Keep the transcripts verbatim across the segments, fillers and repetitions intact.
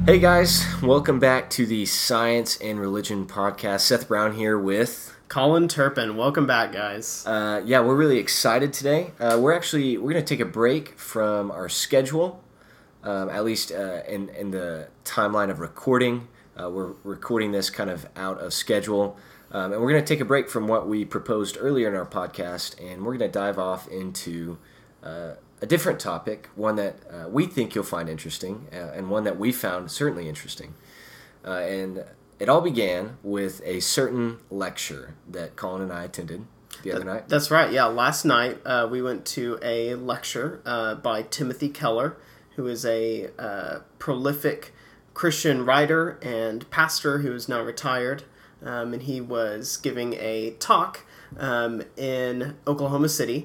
Hey guys, welcome back to the Science and Religion podcast. Seth Brown here with Colin Turpin. Welcome back, guys. Uh, yeah, we're really excited today. Uh, we're actually we're gonna take a break from our schedule, um, at least uh, in in the timeline of recording. Uh, we're recording this kind of out of schedule, um, and we're gonna take a break from what we proposed earlier in our podcast, and we're gonna dive off into Uh, a different topic, one that uh, we think you'll find interesting, uh, and one that we found certainly interesting. Uh, and it all began with a certain lecture that Colin and I attended the other night. That's right, yeah. Last night uh, we went to a lecture uh, by Timothy Keller, who is a uh, prolific Christian writer and pastor who is now retired. Um, and he was giving a talk um, in Oklahoma City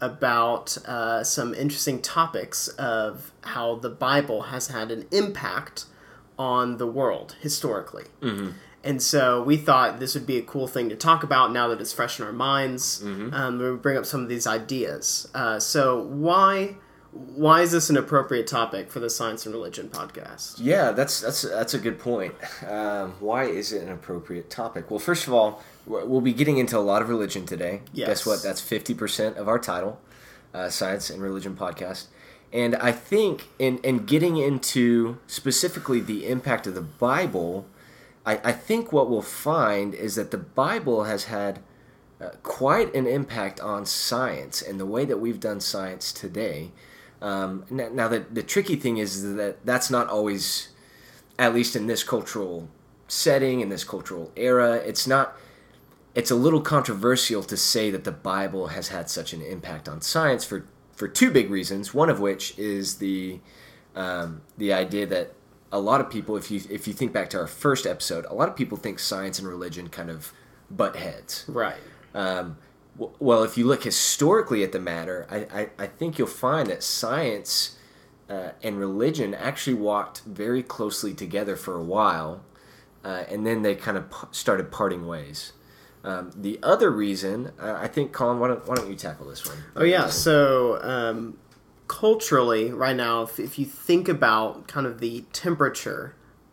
about uh, some interesting topics of how the Bible has had an impact on the world historically. Mm-hmm. And so we thought this would be a cool thing to talk about now that it's fresh in our minds. Mm-hmm. Um, we would bring up some of these ideas. Uh, so why why is this an appropriate topic for the Science and Religion podcast? Yeah, that's that's that's a good point. Um, why is it an appropriate topic? Well, first of all, we'll be getting into a lot of religion today. Yes. Guess what? That's fifty percent of our title, uh, Science and Religion podcast. And I think in, in getting into specifically the impact of the Bible, I, I think what we'll find is that the Bible has had uh, quite an impact on science and the way that we've done science today. Um, now, now the, the tricky thing is that that's not always, at least in this cultural setting, in this cultural era, it's not, it's a little controversial to say that the Bible has had such an impact on science for, for two big reasons, one of which is the um, the idea that a lot of people, if you if you think back to our first episode, a lot of people think science and religion kind of butt heads. Right. Um, Well, if you look historically at the matter, I, I, I think you'll find that science uh, and religion actually walked very closely together for a while, uh, and then they kind of p- started parting ways. Um, the other reason, uh, I think, Colin, why don't, why don't you tackle this one? Oh, yeah. So um, culturally, right now, if, if you think about kind of the temperature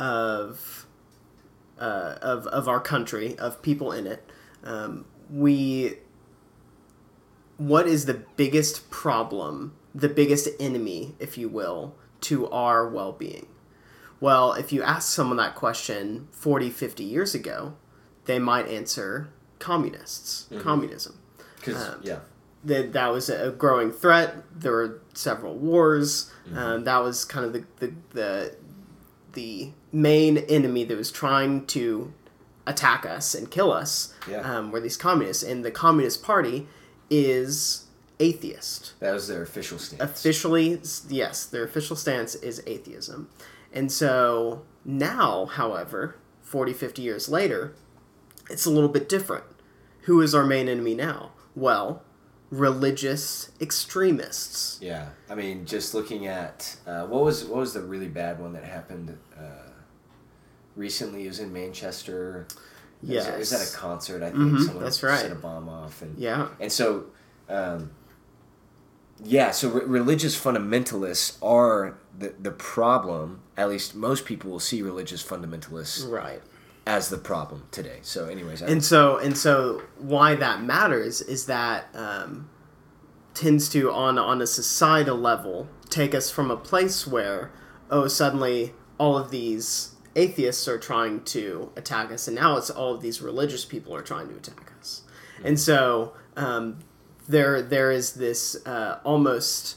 of, uh, of, of our country, of people in it, um, we... what is the biggest problem, the biggest enemy, if you will, to our well-being? Well, if you ask someone that question forty, fifty years ago, they might answer communists, mm-hmm. communism. Because, um, yeah. That, that was a growing threat. There were several wars. Mm-hmm. Um, that was kind of the, the, the, the main enemy that was trying to attack us and kill us, yeah. um, were these communists. And the Communist Party is atheist. That was their official stance. Officially, yes, their official stance is atheism. And so now, however, forty, fifty years later, it's a little bit different. Who is our main enemy now? Well, religious extremists. Yeah, I mean, just looking at uh, what was what was the really bad one that happened uh, recently? It was in Manchester. Yes. It was at a concert, I think. Mm-hmm, Someone that's right. set a bomb off. And, yeah. And so, um, yeah, so re- religious fundamentalists are the, the problem. At least most people will see religious fundamentalists right. as the problem today. So anyways. I and so and so why that matters is that um, tends to, on, on a societal level, take us from a place where, oh, suddenly all of these atheists are trying to attack us, and now it's all of these religious people are trying to attack us. Mm-hmm. And so um, there there is this uh, almost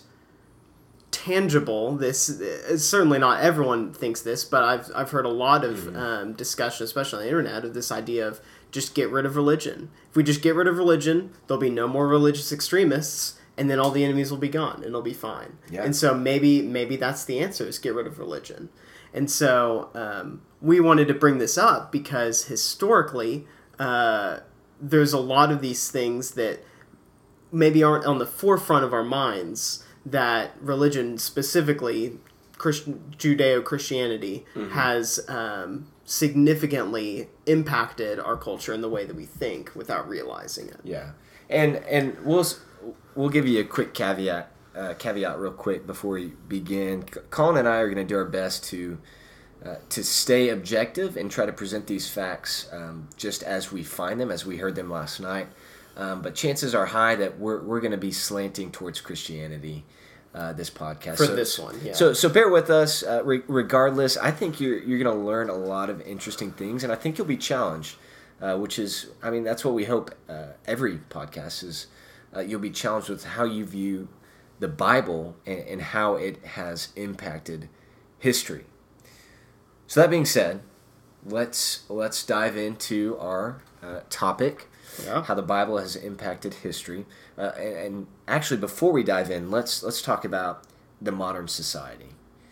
tangible, this uh, certainly not everyone thinks this, but I've I've heard a lot of mm-hmm. um, discussion, especially on the internet, of this idea of just get rid of religion. If we just get rid of religion, there'll be no more religious extremists, and then all the enemies will be gone, and it'll be fine. Yeah. And so maybe maybe that's the answer, is get rid of religion. And so um, we wanted to bring this up because historically, uh, there's a lot of these things that maybe aren't on the forefront of our minds, that religion, specifically Christian, Judeo-Christianity, mm-hmm. has um, significantly impacted our culture in the way that we think without realizing it. Yeah. And and we'll, we'll give you a quick caveat. Uh, caveat real quick before we begin. Colin and I are going to do our best to uh, to stay objective and try to present these facts um, just as we find them, as we heard them last night. Um, but chances are high that we're we're going to be slanting towards Christianity uh, this podcast For so, this one, yeah. So so bear with us. Uh, re- regardless, I think you're you're going to learn a lot of interesting things, and I think you'll be challenged. Uh, which is, I mean, that's what we hope uh, every podcast is. Uh, you'll be challenged with how you view the Bible and, and how it has impacted history. So that being said, let's let's dive into our uh, topic, yeah. how the Bible has impacted history. Uh, and, and actually, before we dive in, let's let's talk about the modern society.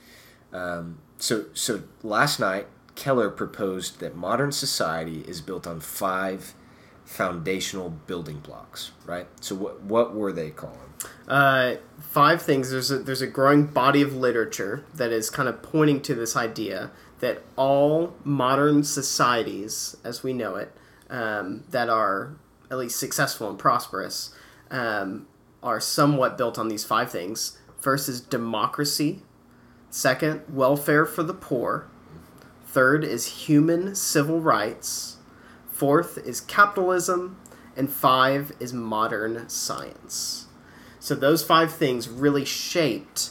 Um, so so last night, Keller proposed that modern society is built on five foundational building blocks, right? So what what were they calling? Uh, five things. There's a, there's a growing body of literature that is kind of pointing to this idea that all modern societies, as we know it, um, that are at least successful and prosperous, um, are somewhat built on these five things. First is democracy. Second, welfare for the poor. Third is human civil rights. Fourth is capitalism. And five is modern science. So those five things really shaped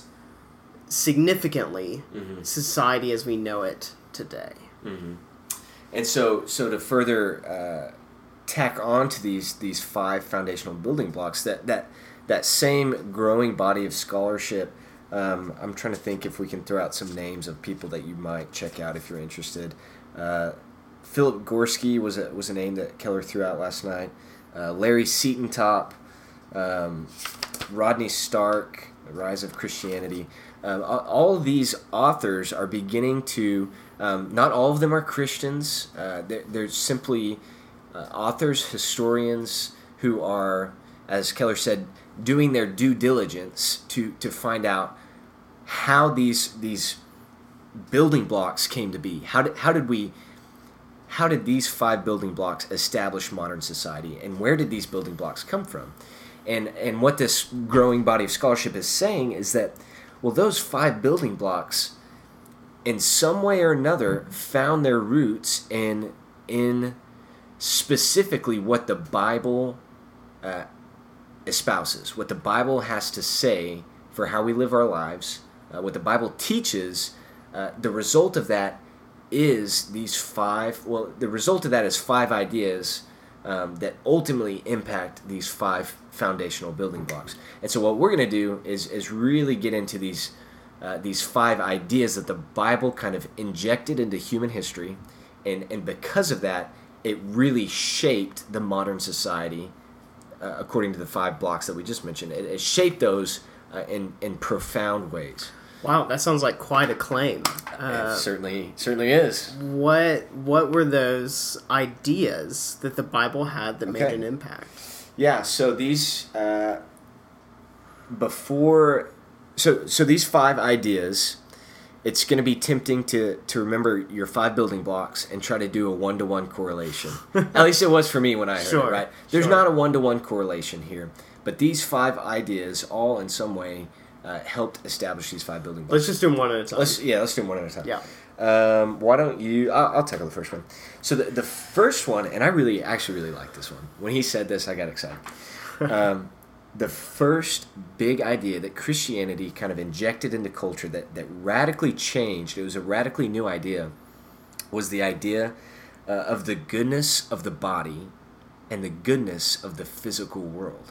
significantly mm-hmm. society as we know it today. Mm-hmm. And so, so to further uh, tack on to these these five foundational building blocks, that that that same growing body of scholarship. Um, I'm trying to think if we can throw out some names of people that you might check out if you're interested. Uh, Philip Gorski was a, was a name that Keller threw out last night. Uh, Larry Seatentop, um, Rodney Stark, The Rise of Christianity. Um, all of these authors are beginning to, um, not all of them are Christians. Uh, they're, they're simply uh, authors, historians who are, as Keller said, doing their due diligence to, to find out how these these building blocks came to be. How did how did we how did these five building blocks establish modern society, and where did these building blocks come from? And and what this growing body of scholarship is saying is that, well, those five building blocks, in some way or another, found their roots in in specifically what the Bible uh, espouses, what the Bible has to say for how we live our lives, uh, what the Bible teaches. Uh, the result of that is these five, well, the result of that is five ideas um, that ultimately impact these five foundational building blocks. And so what we're going to do is is really get into these uh, these five ideas that the Bible kind of injected into human history, and, and because of that, it really shaped the modern society. Uh, according to the five blocks that we just mentioned, it, it shaped those uh, in in profound ways. Wow, that sounds like quite a claim. Uh, it certainly certainly is. What what were those ideas that the Bible had that Okay. made an impact? Yeah, so these uh, before, so so these five ideas. It's going to be tempting to, to remember your five building blocks and try to do a one-to-one correlation. At least it was for me when I heard Sure, it, right? There's sure. not a one-to-one correlation here. But these five ideas all in some way uh, helped establish these five building blocks. Let's just do them one at a time. Let's, yeah, let's do them one at a time. Yeah. Um, why don't you... I'll, I'll tackle the first one. So the, the first one, and I really, actually really like this one. When he said this, I got excited. Um, the first big idea that Christianity kind of injected into culture that, that radically changed, it was a radically new idea, was the idea uh, of the goodness of the body and the goodness of the physical world.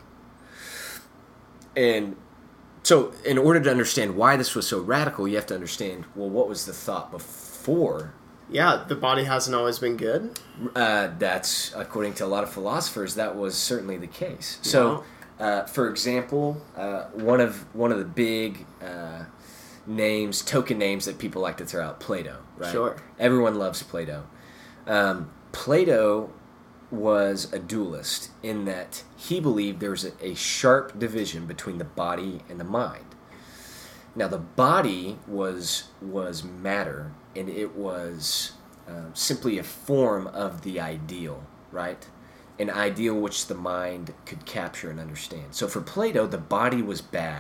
And so in order to understand why this was so radical, you have to understand, well, what was the thought before? Yeah, the body hasn't always been good. Uh, that's, according to a lot of philosophers, that was certainly the case. So... Wow. Uh, for example, uh, one of one of the big uh, names, token names that people like to throw out, Plato, right? Sure. Everyone loves Plato. Um, Plato was a dualist in that he believed there was a, a sharp division between the body and the mind. Now, the body was was matter, and it was uh, simply a form of the ideal, right? An ideal which the mind could capture and understand. So for Plato, the body was bad.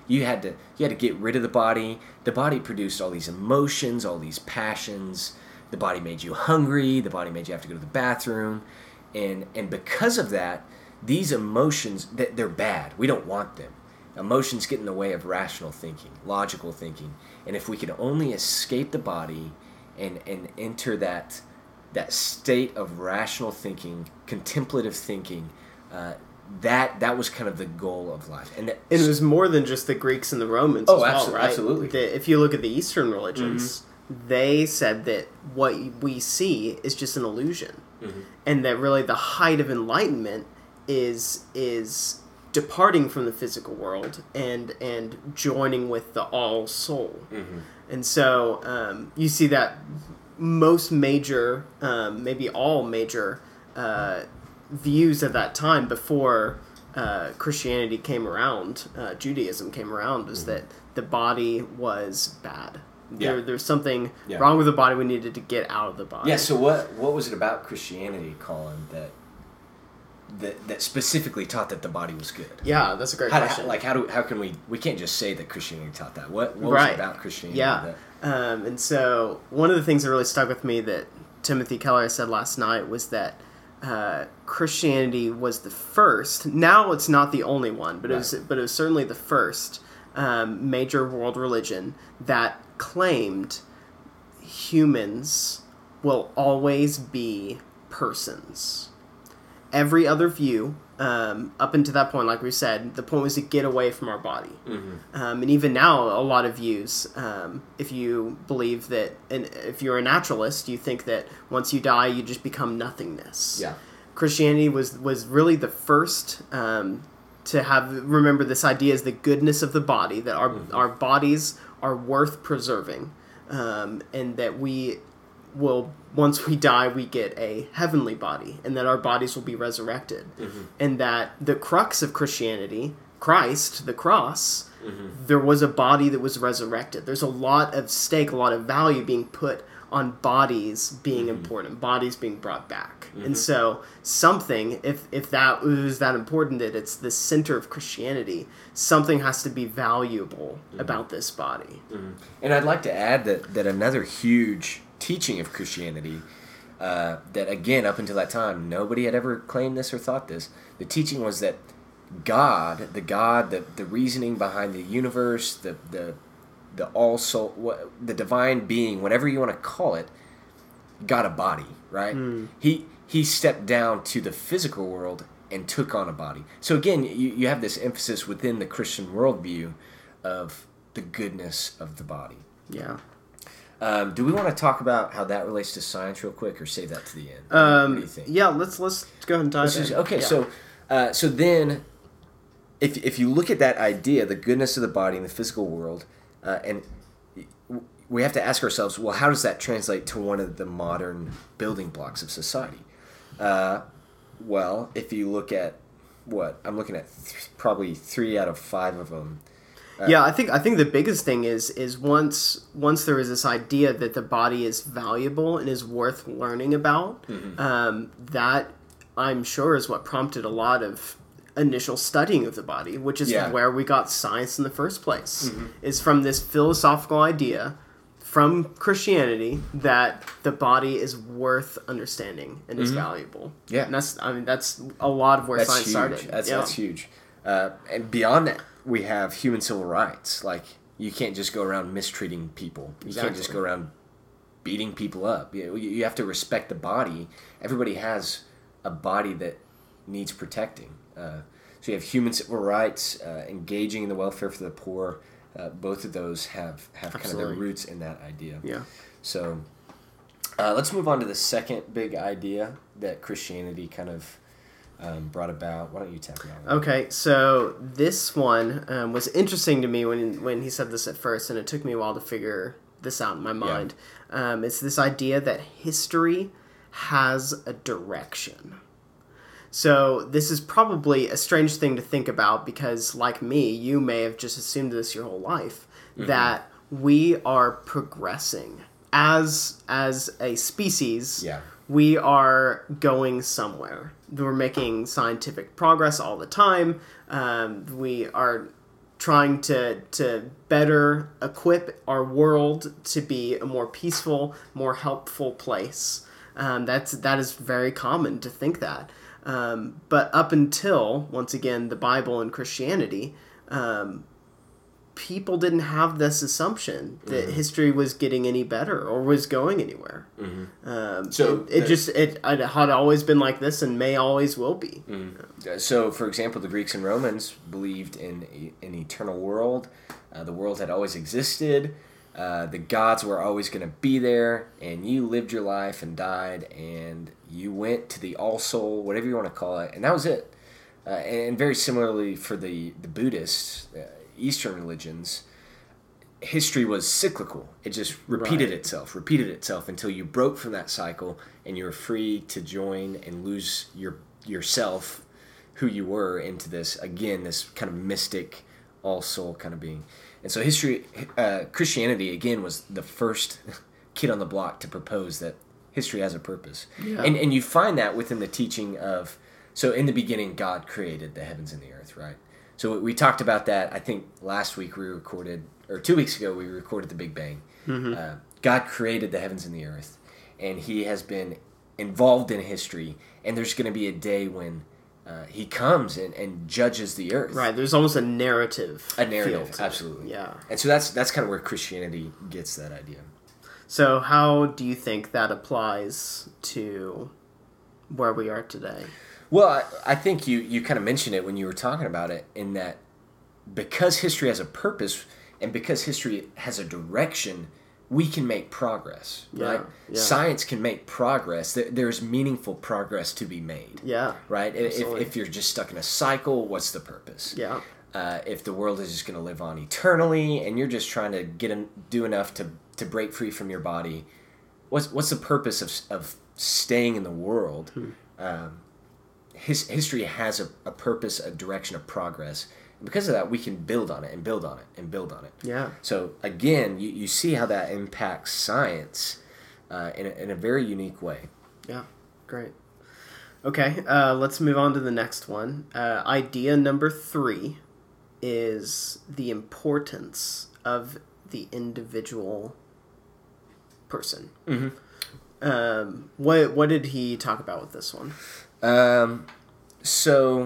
You had to you had to get rid of the body. The body produced all these emotions, all these passions. The body made you hungry. The body made you have to go to the bathroom, and and because of that, these emotions, they're bad. We don't want them. Emotions get in the way of rational thinking, logical thinking, and if we could only escape the body and and enter that that state of rational thinking, contemplative thinking. Uh, That that was kind of the goal of life, and that, it was more than just the Greeks and the Romans. Oh, as well, absolutely, right? absolutely. The, if you look at the Eastern religions, mm-hmm. they said that what we see is just an illusion, mm-hmm. and that really the height of enlightenment is is departing from the physical world and and joining with the all soul, mm-hmm. and so um, you see that most major, um, maybe all major. Uh, views at that time before uh, Christianity came around, uh, Judaism came around, was mm-hmm. that the body was bad. Yeah. There, there's something yeah. wrong with the body. We needed to get out of the body. Yeah. So what what was it about Christianity, Colin, that that that specifically taught that the body was good? Yeah, that's a great how, question. How, like how do how can we we can't just say that Christianity taught that? What what right. was it about Christianity? Yeah. That, um, and so one of the things that really stuck with me that Timothy Keller said last night was that. Uh, Christianity was the first. Now it's not the only one, but right. it was. But it was certainly the first um, major world religion that claimed humans will always be persons. Every other view, um, up until that point, like we said, the point was to get away from our body. Mm-hmm. Um, and even now, a lot of views, um, if you believe that, and if you're a naturalist, you think that once you die, you just become nothingness. Yeah. Christianity was, was really the first um, to have, remember this idea is the goodness of the body, that our, mm-hmm. our bodies are worth preserving, um, and that we will, once we die, we get a heavenly body, and that our bodies will be resurrected. Mm-hmm. And that the crux of Christianity, Christ, the cross, mm-hmm. there was a body that was resurrected. There's a lot of stake, a lot of value being put on bodies being mm-hmm. important, bodies being brought back. Mm-hmm. And so something, if, if that was that important, that it's the center of Christianity, something has to be valuable mm-hmm. about this body. Mm-hmm. And I'd like to add that, that another huge teaching of Christianity, uh, that again, up until that time, nobody had ever claimed this or thought this. The teaching was that God, the God, the, the reasoning behind the universe, the the the all soul, what, the divine being, whatever you want to call it, got a body, right? Mm. He he stepped down to the physical world and took on a body. So again, you, you have this emphasis within the Christian worldview of the goodness of the body. Yeah. Um, do we want to talk about how that relates to science real quick, or save that to the end? Um, what do you think? Yeah, let's let's go ahead and dive in. Okay, yeah. so uh, so then, if if you look at that idea, the goodness of the body in the physical world, uh, and we have to ask ourselves, well, how does that translate to one of the modern building blocks of society? Uh, well, if you look at what I'm looking at, th- probably three out of five of them. Uh, yeah, I think I think the biggest thing is is once once there is this idea that the body is valuable and is worth learning about, mm-hmm. um, that I'm sure is what prompted a lot of initial studying of the body, which is yeah. where we got science in the first place. Mm-hmm. Is from this philosophical idea from Christianity that the body is worth understanding and mm-hmm. is valuable. Yeah, and that's I mean that's a lot of where that's science huge. started. That's yeah. that's huge. Uh, and beyond that, we have human civil rights. Like, you can't just go around mistreating people. You exactly. can't just go around beating people up. You, you have to respect the body. Everybody has a body that needs protecting. Uh, so you have human civil rights, uh, engaging in the welfare for the poor. Uh, both of those have, have kind of their roots in that idea. Yeah. So uh, let's move on to the second big idea that Christianity kind of Um, brought about. Why don't you tackle that? Okay, so this one um, was interesting to me when when he said this at first, and it took me a while to figure this out in my mind. Yeah. Um, it's this idea that history has a direction. So this is probably a strange thing to think about because, like me, you may have just assumed this your whole life, mm-hmm. that we are progressing as as a species. Yeah. We are going somewhere. We're making scientific progress all the time. Um, we are trying to to better equip our world to be a more peaceful, more helpful place. Um, that's that is very common to think that. Um, but up until, once again, the Bible and Christianity, um, people didn't have this assumption that mm-hmm. history was getting any better or was going anywhere. Mm-hmm. Um, so it, it the, just it, it had always been like this and may always will be. Mm-hmm. So, for example, the Greeks and Romans believed in an eternal world. Uh, the world had always existed. Uh, the gods were always going to be there, and you lived your life and died, and you went to the all-soul, whatever you want to call it, and that was it. Uh, and very similarly for the, the Buddhists, uh, Eastern religions, history was cyclical. It just repeated right. itself, repeated itself until you broke from that cycle, and you were free to join and lose your yourself, who you were, into this, again, this kind of mystic, all-soul kind of being. And so history, uh, Christianity, again, was the first kid on the block to propose that history has a purpose. Yeah. And and you find that within the teaching of, so in the beginning, God created the heavens and the earth, right? So we talked about that, I think last week we recorded, or two weeks ago we recorded the Big Bang. Mm-hmm. Uh, God created the heavens and the earth, and he has been involved in history, and there's going to be a day when Uh, he comes and, and judges the earth. Right, there's almost a narrative. A narrative, absolutely. Yeah. And so that's that's kind of where Christianity gets that idea. So how do you think that applies to where we are today? Well, I, I think you, you kind of mentioned it when you were talking about it, in that because history has a purpose and because history has a direction, we can make progress, yeah, right? Yeah. Science can make progress. There's meaningful progress to be made. Yeah. Right? If, if you're just stuck in a cycle, what's the purpose? Yeah. Uh, if the world is just going to live on eternally and you're just trying to get in, do enough to, to break free from your body, what's what's the purpose of of staying in the world? Hmm. Um, his, history has a, a purpose, a direction, a progress. Because of that, we can build on it and build on it and build on it. Yeah. So again, you, you see how that impacts science uh, in, a, in a very unique way. Yeah, great. Okay, uh, let's move on to the next one. Uh, idea number three is the importance of the individual person. Mm-hmm. Um, what what did he talk about with this one? Um, so...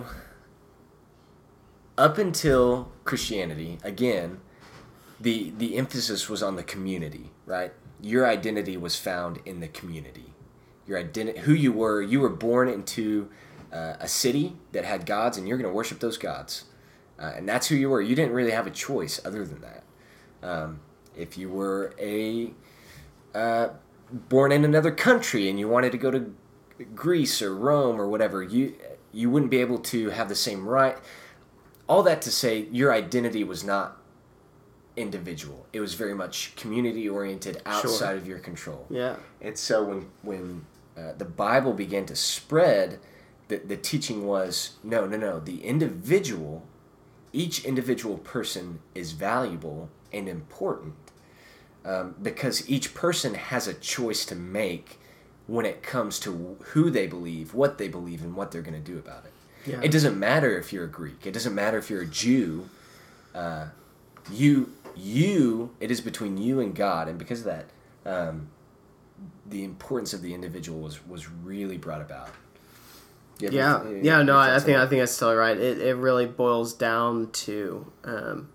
Up until Christianity, again, the the emphasis was on the community, right? Your identity was found in the community. Your identity, who you were, you were born into uh, a city that had gods, and you're going to worship those gods, uh, and that's who you were. You didn't really have a choice other than that. Um, if you were a uh, born in another country and you wanted to go to Greece or Rome or whatever, you you wouldn't be able to have the same right. All that to say, your identity was not individual. It was very much community-oriented, outside sure. of your control. Yeah. And so when when uh, the Bible began to spread, the, the teaching was, no, no, no. The individual, each individual person is valuable and important um, because each person has a choice to make when it comes to who they believe, what they believe, and what they're going to do about it. Yeah. It doesn't matter if you're a Greek. It doesn't matter if you're a Jew. Uh, you, you, it is between you and God, and because of that, um, the importance of the individual was, was really brought about. Yeah, yeah, yeah no, I, I think I think that's totally right. It it really boils down to um,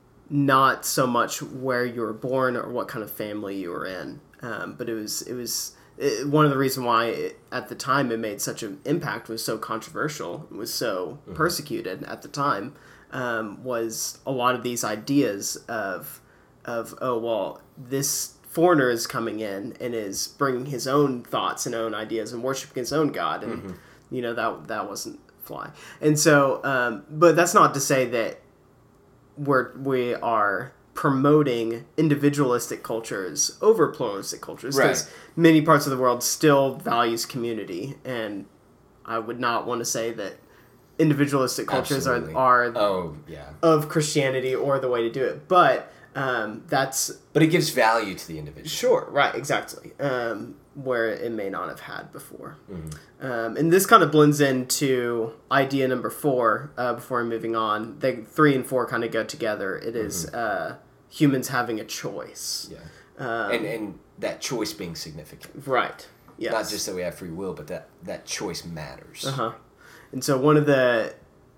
not so much where you were born or what kind of family you were in, um, but it was it was. It, one of the reasons why it, at the time it made such an impact, was so controversial, was so mm-hmm. persecuted at the time, um, was a lot of these ideas of, of oh, well, this foreigner is coming in and is bringing his own thoughts and own ideas and worshiping his own God. And, mm-hmm. you know, that that wasn't fly. And so, um, but that's not to say that we're, we are promoting individualistic cultures over pluralistic cultures, because right. many parts of the world still values community, and I would not want to say that individualistic cultures Absolutely. are are oh yeah of Christianity or the way to do it, but um, that's but it gives value to the individual. Sure, right, exactly. Um, where it may not have had before. Mm-hmm. Um, and this kind of blends into idea number four, uh, before moving on. They, three and four kind of go together. It is Mm-hmm. uh, humans having a choice. Yeah. Um, and and that choice being significant. Right. Yes. Not just that we have free will, but that, that choice matters. Uh-huh. And so one of the...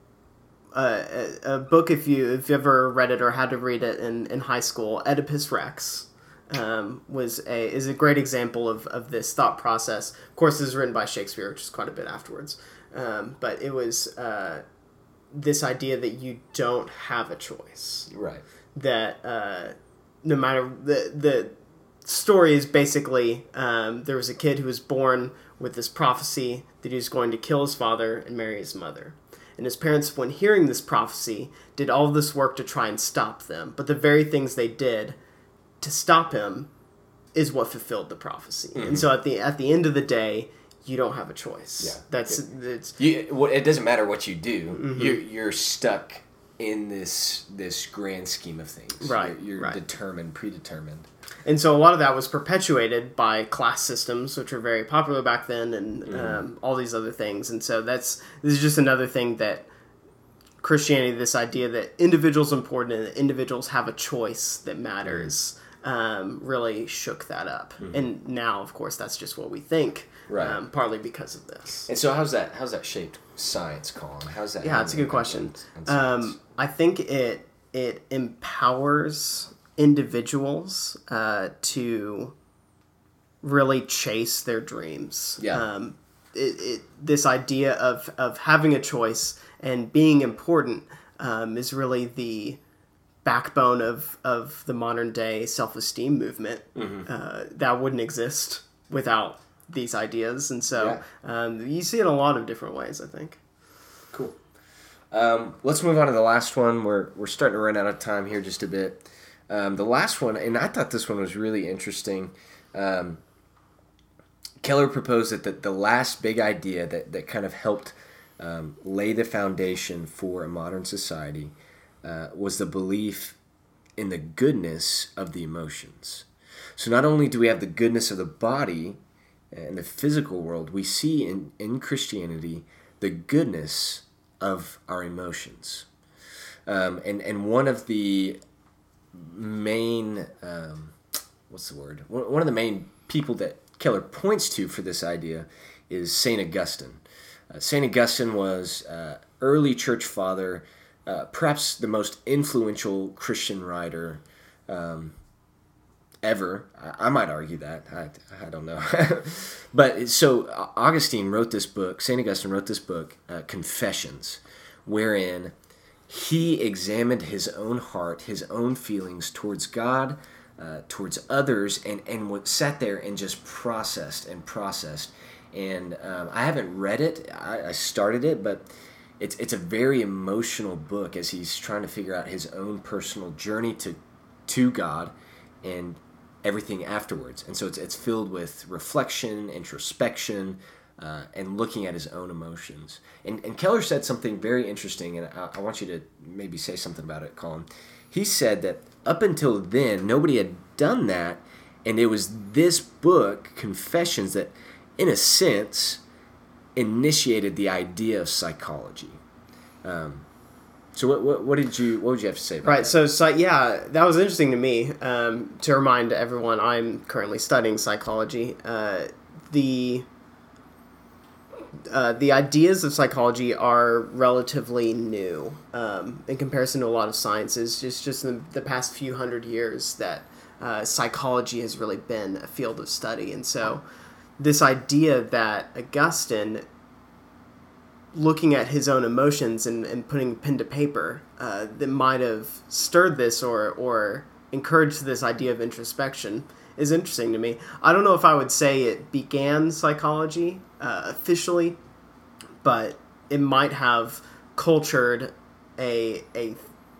Uh, a, a book, if you if you ever read it or had to read it in, in high school, Oedipus Rex, um, was a is a great example of, of this thought process. Of course, this is written by Shakespeare, which is quite a bit afterwards. Um, but it was uh, this idea that you don't have a choice. Right. That uh, no matter the the story is basically um, there was a kid who was born with this prophecy that he was going to kill his father and marry his mother. And his parents, when hearing this prophecy, did all this work to try and stop them. But the very things they did to stop him is what fulfilled the prophecy. Mm-hmm. And so at the at the end of the day, you don't have a choice. Yeah. That's it, it's you, well, it doesn't matter what you do. Mm-hmm. You're you're stuck in this this grand scheme of things. Right. You're, you're right. determined, predetermined. And so a lot of that was perpetuated by class systems, which were very popular back then, and mm. um, all these other things. And so that's this is just another thing that Christianity, this idea that individuals are important and that individuals have a choice that matters, mm. um, really shook that up. Mm-hmm. And now, of course, that's just what we think, right. um, partly because of this. And so how's that how's that shaped science, Colin? How's that? Yeah, that's a good question. Um, I think it it empowers individuals uh, to really chase their dreams. Yeah. Um, it, it, this idea of, of having a choice and being important um, is really the backbone of, of the modern day self-esteem movement. Mm-hmm. Uh, that wouldn't exist without these ideas. And so yeah. um, you see it in a lot of different ways, I think. Cool. Um, let's move on to the last one. We're, we're starting to run out of time here just a bit. Um, the last one, and I thought this one was really interesting. Um, Keller proposed that the, the last big idea that, that kind of helped um, lay the foundation for a modern society uh, was the belief in the goodness of the emotions. So not only do we have the goodness of the body and the physical world, we see in, in Christianity the goodness of our emotions. Um, and, and one of the main, um, what's the word? One of the main people that Keller points to for this idea is Saint Augustine. Uh, Saint Augustine was uh, early church father, uh, perhaps the most influential Christian writer um, ever. I, I might argue that. I, I don't know. But so Augustine wrote this book, Saint Augustine wrote this book, uh, Confessions, wherein he examined his own heart, his own feelings towards God, uh, towards others, and, and what sat there and just processed and processed. And um, I haven't read it. I, I started it, but it's it's a very emotional book as he's trying to figure out his own personal journey to to God and everything afterwards. And so it's it's filled with reflection, introspection, Uh, and looking at his own emotions. And, and Keller said something very interesting, and I, I want you to maybe say something about it, Colin. He said that up until then, nobody had done that, and it was this book, Confessions, that, in a sense, initiated the idea of psychology. Um, so what, what what did you what would you have to say about right, that? Right, so, so yeah, that was interesting to me. Um, to remind everyone, I'm currently studying psychology. Uh, the... Uh, the ideas of psychology are relatively new um, in comparison to a lot of sciences. Just just in the past few hundred years that uh, psychology has really been a field of study. And so this idea that Augustine, looking at his own emotions and, and putting pen to paper, uh, that might have stirred this or, or encouraged this idea of introspection is interesting to me. I don't know if I would say it began psychology uh, officially, but it might have cultured a a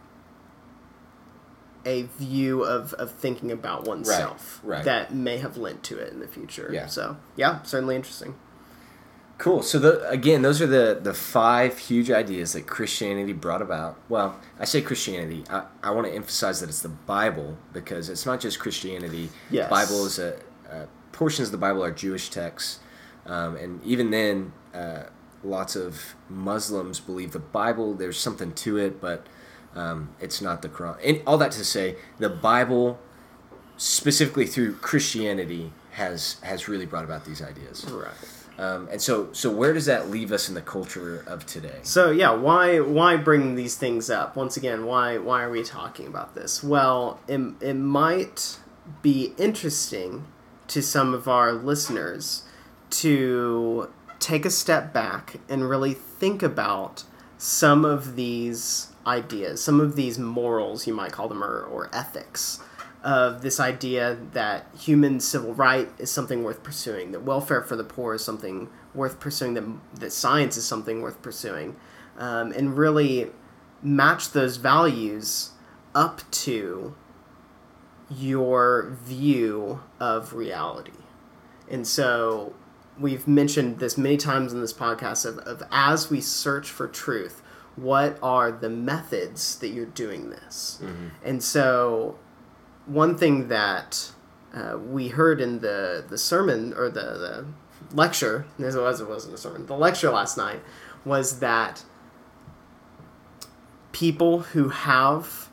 a view of, of thinking about oneself right, right. that may have lent to it in the future. Yeah. So, yeah, certainly interesting. Cool. So, the, again, those are the, the five huge ideas that Christianity brought about. Well, I say Christianity. I, I want to emphasize that it's the Bible, because it's not just Christianity. Yes. Bible is a, a portions of the Bible are Jewish texts, um, and even then, uh, lots of Muslims believe the Bible. There's something to it, but um, it's not the Quran. And all that to say, the Bible, specifically through Christianity, has has really brought about these ideas. Right. Um, and so, so where does that leave us in the culture of today? So yeah, why why bring these things up? Once again, why why are we talking about this? Well, it, it might be interesting to some of our listeners to take a step back and really think about some of these ideas, some of these morals, you might call them, or, or ethics, of this idea that human civil right is something worth pursuing, that welfare for the poor is something worth pursuing, that, that science is something worth pursuing, um, and really match those values up to your view of reality. And so we've mentioned this many times in this podcast of, of as we search for truth, what are the methods that you're doing this? Mm-hmm. And so one thing that uh, we heard in the, the sermon, or the, the lecture, as it was, it wasn't a sermon, the lecture last night, was that people who have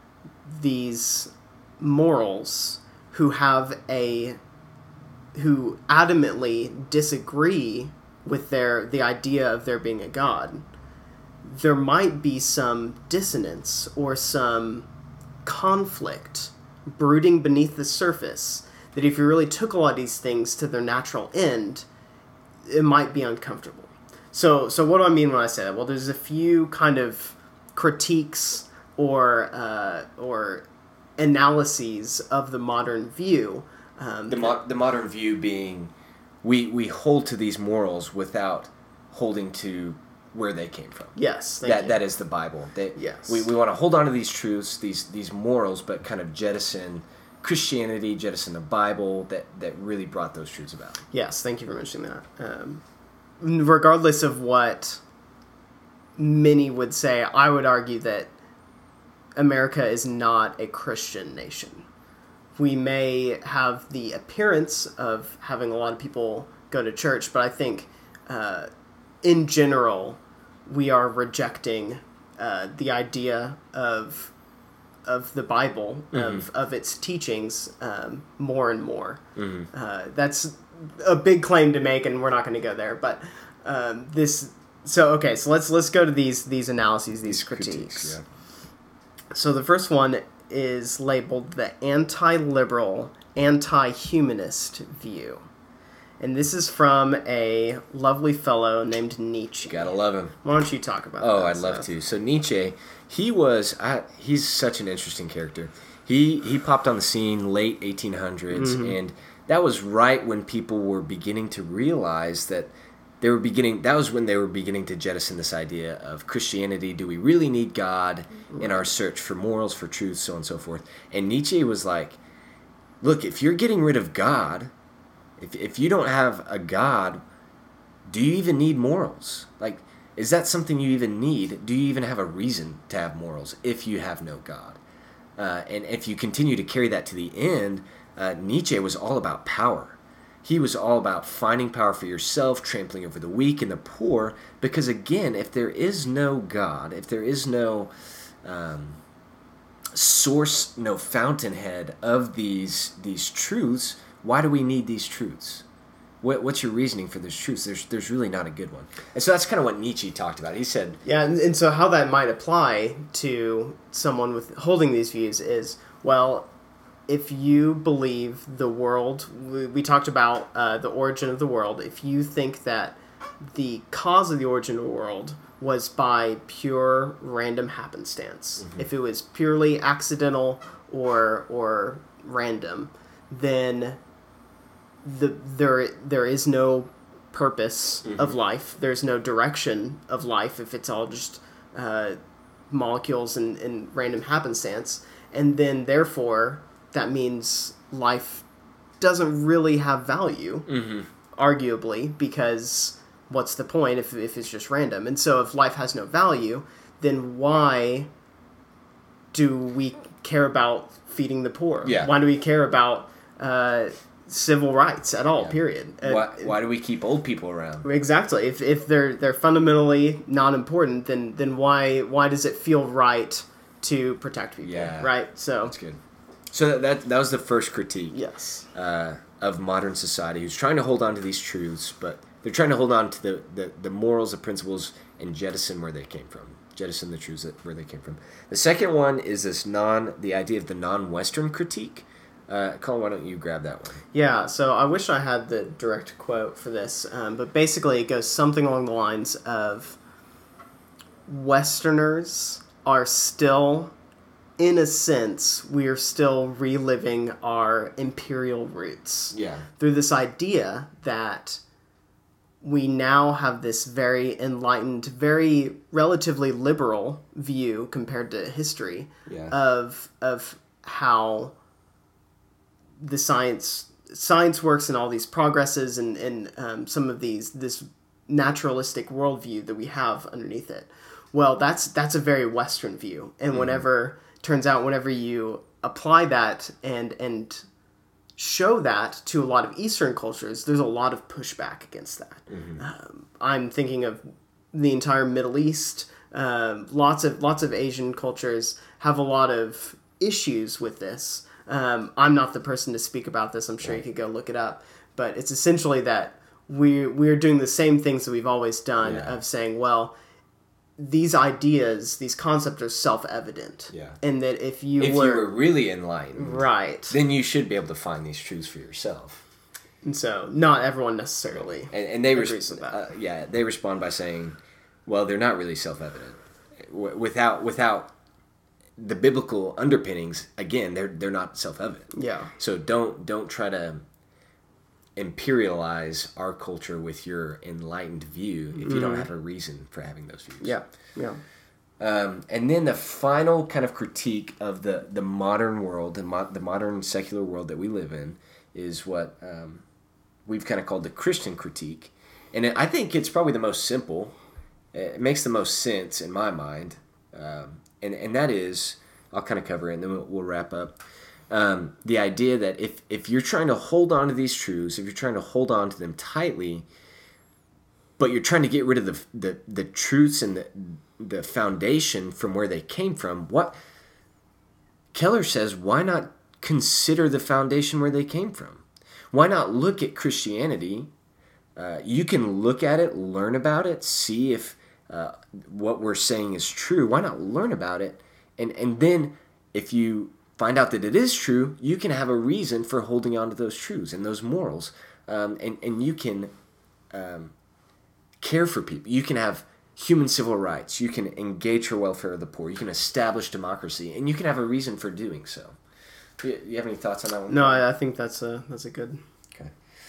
these morals, who have a, who adamantly disagree with their, the idea of there being a God, there might be some dissonance or some conflict brooding beneath the surface, that if you really took a lot of these things to their natural end, it might be uncomfortable. So so what do I mean when I say that? Well, there's a few kind of critiques or uh, or analyses of the modern view. Um, the, mo- the modern view being we, we hold to these morals without holding to where they came from. Yes, thank that you. that is the Bible. They, yes, we we want to hold on to these truths, these these morals, but kind of jettison Christianity, jettison the Bible that that really brought those truths about. Yes, thank you for mentioning that. Um, regardless of what many would say, I would argue that America is not a Christian nation. We may have the appearance of having a lot of people go to church, but I think uh, in general, we are rejecting uh, the idea of of the Bible, mm-hmm. of, of its teachings, um, more and more. Mm-hmm. Uh, that's a big claim to make, and we're not going to go there. But um, this, so okay, so let's let's go to these these analyses, these, these critiques. critiques yeah. So the first one is labeled the anti-liberal, anti-humanist view. And this is from a lovely fellow named Nietzsche. Gotta love him. Why don't you talk about oh, that? Oh, I'd love to. So Nietzsche, he was, I, he's such an interesting character. He he popped on the scene late eighteen hundreds, mm-hmm. and that was right when people were beginning to realize that they were beginning, that was when they were beginning to jettison this idea of Christianity. Do we really need God right. in our search for morals, for truth, so on and so forth? And Nietzsche was like, look, if you're getting rid of God, If if you don't have a God, do you even need morals? Like, is that something you even need? Do you even have a reason to have morals if you have no God? Uh, and if you continue to carry that to the end, uh, Nietzsche was all about power. He was all about finding power for yourself, trampling over the weak and the poor, because again, if there is no God, if there is no um, source, no fountainhead of these these truths, why do we need these truths? What, what's your reasoning for those truths? There's there's really not a good one. And so that's kind of what Nietzsche talked about. He said... Yeah, and, and so how that might apply to someone with holding these views is, well, if you believe the world... We, we talked about uh, the origin of the world. If you think that the cause of the origin of the world was by pure random happenstance, mm-hmm. if it was purely accidental or or random, then... The, there there is no purpose mm-hmm. of life. There's no direction of life if it's all just uh, molecules and, and random happenstance. And then, therefore, that means life doesn't really have value, mm-hmm. arguably, because what's the point if, if it's just random? And so if life has no value, then why do we care about feeding the poor? Yeah. Why do we care about... Uh, civil rights at all. Yeah. Period. Why, why do we keep old people around? Exactly. If if they're they're fundamentally not important, then then why why does it feel right to protect people? Yeah. Right. So that's good. So that that was the first critique. Yes. Uh, of modern society, who's trying to hold on to these truths, but they're trying to hold on to the, the, the morals, the principles, and jettison where they came from. Jettison the truths that, where they came from. The second one is this non, the idea of the non-Western critique. Uh, Colin, why don't you grab that one? Yeah, so I wish I had the direct quote for this, um, but basically it goes something along the lines of Westerners are still, in a sense, we are still reliving our imperial roots. Yeah. Through this idea that we now have this very enlightened, very relatively liberal view compared to history yeah. of of how the science science works and all these progresses and, and um, some of these this naturalistic worldview that we have underneath it. Well, that's that's a very Western view, and mm-hmm. whenever turns out whenever you apply that and and show that to a lot of Eastern cultures, there's a lot of pushback against that. Mm-hmm. Um, I'm thinking of the entire Middle East. Um, lots of lots of Asian cultures have a lot of issues with this. Um, I'm not the person to speak about this. I'm sure you could go look it up. But it's essentially that we we're doing the same things that we've always done yeah. of saying, well, these ideas, these concepts are self-evident. Yeah. And that if you if were... you were really enlightened, right, then you should be able to find these truths for yourself. And so, not everyone necessarily and, and they agrees res- with that. Uh, yeah, they respond by saying, well, they're not really self-evident. W- without without the biblical underpinnings, again, they're they're not self-evident. Yeah. So don't don't try to imperialize our culture with your enlightened view if you mm. don't have a reason for having those views. Yeah, yeah. Um, and then the final kind of critique of the, the modern world, the, mo- the modern secular world that we live in, is what um, we've kind of called the Christian critique. And it, I think it's probably the most simple. It makes the most sense in my mind. Um, and, and that is, I'll kind of cover it and then we'll, we'll wrap up. Um, the idea that if, if you're trying to hold on to these truths, if you're trying to hold on to them tightly, but you're trying to get rid of the the, the truths and the the foundation from where they came from, what Keller says, why not consider the foundation where they came from? Why not look at Christianity? Uh, you can look at it, learn about it, see if uh, what we're saying is true. Why not learn about it? And and then if you find out that it is true, you can have a reason for holding on to those truths and those morals. Um, and, and you can um, care for people. You can have human civil rights. You can engage for welfare of the poor. You can establish democracy. And you can have a reason for doing so. You, you have any thoughts on that one? No, I, I think that's a, that's a good... Okay.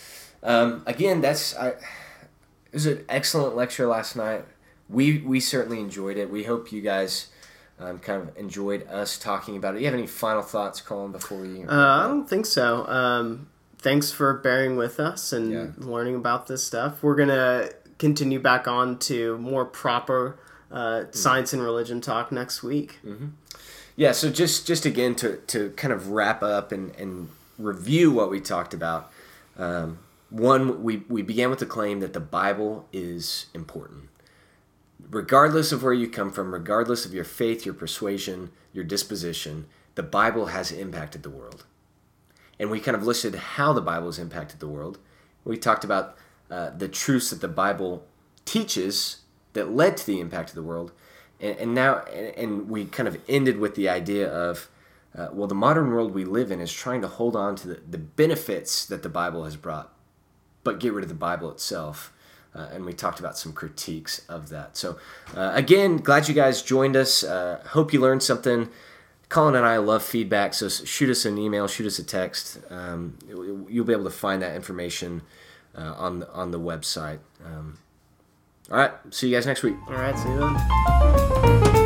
Um, again, that's... I, it was an excellent lecture last night. We, we certainly enjoyed it. We hope you guys... Um, kind of enjoyed us talking about it. Do you have any final thoughts, Colin, before we... Uh, I don't think so. Um, thanks for bearing with us and yeah. learning about this stuff. We're going to continue back on to more proper uh, mm-hmm. science and religion talk next week. Mm-hmm. Yeah, so just, just again to, to kind of wrap up and, and review what we talked about. Um, one, we, we began with the claim that the Bible is important. Regardless of where you come from, regardless of your faith, your persuasion, your disposition, the Bible has impacted the world. And we kind of listed how the Bible has impacted the world. We talked about uh, the truths that the Bible teaches that led to the impact of the world. And, and now, and we kind of ended with the idea of, uh, well, the modern world we live in is trying to hold on to the, the benefits that the Bible has brought, but get rid of the Bible itself. Uh, and we talked about some critiques of that. So, uh, again, glad you guys joined us. Uh, hope you learned something. Colin and I love feedback, so shoot us an email, shoot us a text. Um, you'll be able to find that information uh, on, the, on the website. Um, all right, see you guys next week. All right, see you then.